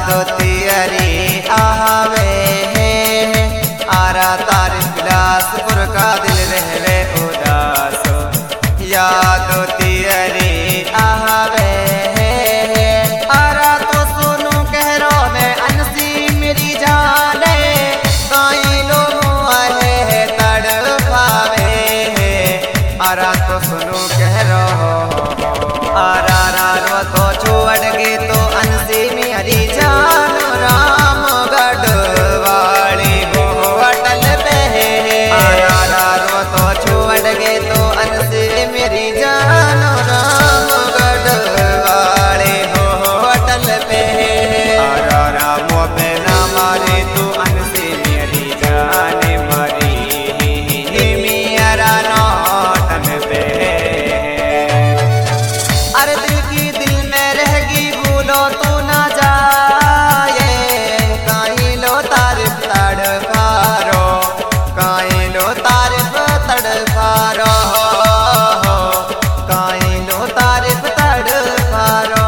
तियरी आवे है आरा तार बिलासपुर का दिल रहवे उदास याद तियरी आवे है आरा तो सुनू कह रो मैं अनसी मेरी जाने कई लोग है तड़पावे है आरा तो सुनू कह रो आरा रो तो छोड़ के तो अनसी मेरी जान राम गढ़वाली वो अटल पे आरा रो तो छोड़ के तो अनसी मेरी जान राम गढ़वाली वो अटल पे आरा राम पे ना मारे तो अनसी मेरी जान मरी मेरा नौटन पे अरे दिल की दिल में रहेगी भूलो तू ना जाए कहीं लो तारीफ तड़फारो कहीं लो तारीफ तड़फारो कहीं लो तारीफ तड़फारो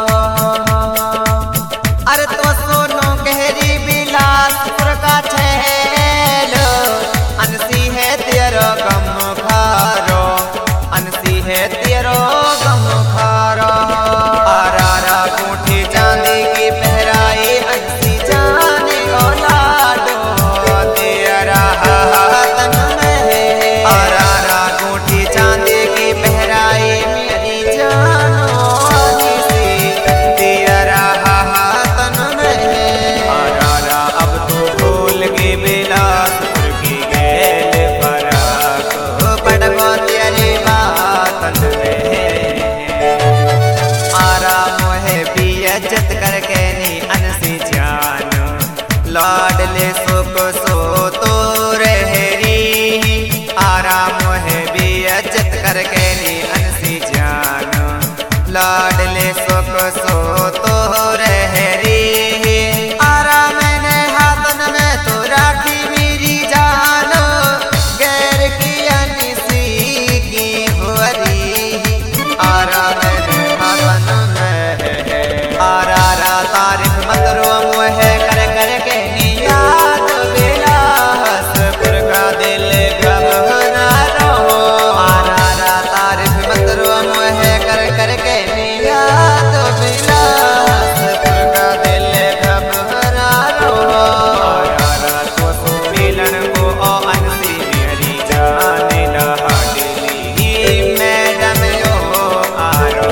अरे तो सोनो कहरी बिलासपुर का छैल अनसी है तेरो गम खारो अनसी है तेरो गम खारो आरा कोठी चांदी की पहराई अनसी जाने को लाडो तेरा तन में आरा कोठी चांदी की पहराई मेरी जानो अनसी तेरा तन में आरा अब तो भूल के बिलासपुर की गैल फराक पड़गो तेरी बातन में आरा मोहे भी इज्जत करके नी अनसी जान लाडले सुख सो तो रहरी आरा मोहे भी इज्जत करके नी अनसी जान लाडले सुख सो तो रहरी आरा मैंने हाथन में तो राखी मेरी जान गैर की अनसी की हुरी आरा मैंने हाथन में आरा तारीफ मत रो मुहे कर कर के याद बिलासपुर का दिल घबरा रो आरा तारीफ मत रो मुहे कर कर के याद बिलासपुर का दिल घबरा रो आरा तो मिलन को ओ अनसी मेरी जान लहाडली मैडम यो आरो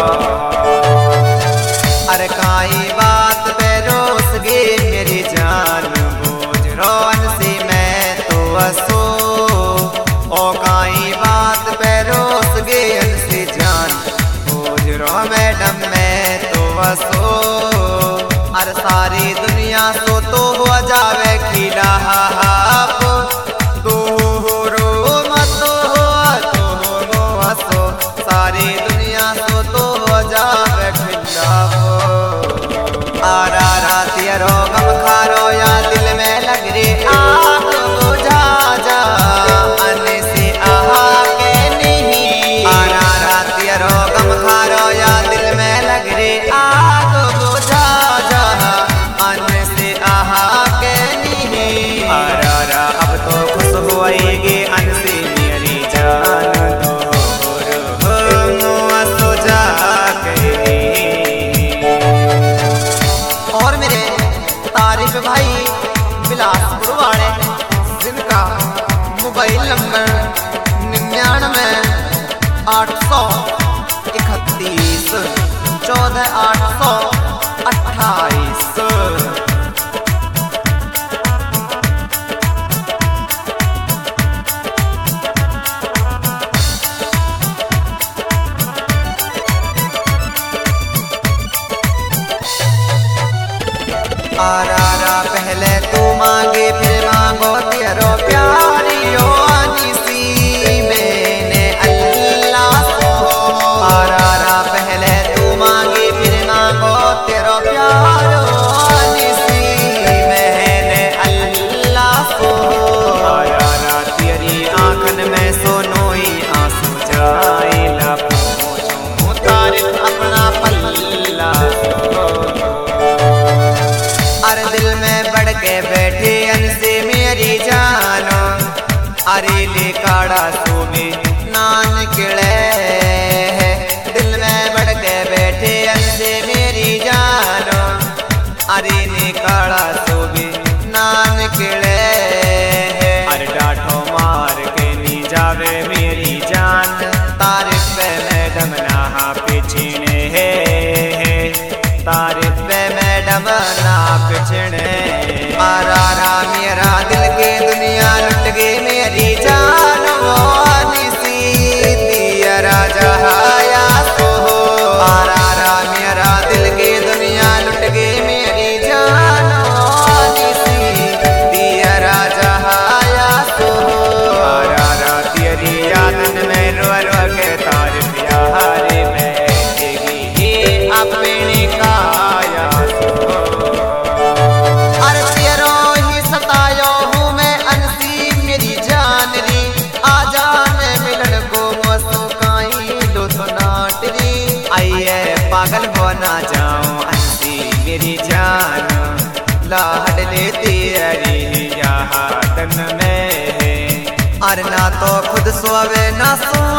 अरे काई बात पे रोस गे मेरी जान बोझ रो अनसी मैं तो असो ओ काई बात पे रोस गे अनसी जान बोझ रो मैडम मैं तो असो अरे सारी दुनिया सो तो हो जावे खिला सारी दुनिया सो तो हो जावे खिला आरा तेरो गम खारो या दिल में लग रे आग बुझा जा अनसी आहा के नहीं आरा तेरो गम खारो या दिल में लग रे आग बुझा जा अनसी आहा के नहीं आरा अब तो खुश होएगी अनसी मेरी जान भाई बिलासपुर वाले जिनका मोबाइल नंबर 99 831 14 828 आरा पहले तू मांगे फिर मांगो तेरो प्यारियो अनसी मैंने अल्लाह को आरा पहले तू मांगे फिर मांगो तेरो प्यारो अनसी मैंने अल्लाह को आरा तेरी आंखन में सोनोई आंसू जाए ना पहुँचूं तारीफ अपना पल्ला निकले दिल में बढ़ के बैठे अंधे मेरी जानो अरे निकाला सो भी ना निकले अरे डांटो मार के नी जावे मेरी जान तारीफ पे मैडम ना पिछने है तारीफ पे मैडम ना पिछने आरा मेरा दिल के दुनिया लुट गई मेरी जान राजा आया सो आरा मेरा दिल के दुनिया लुट गई मेरी जान दिया राजा आया सो आरा तेरी यादन में रो रो के तार प्यारे में अपने का आया सो अरे तेरो ही सतायो हूँ मैं अंसी मेरी जान री आ जाने मिलन को आइए पागल हो ना जाऊं अंसी मेरी जान लाड लेती यादन में अरे ना तो खुद सोवे ना सो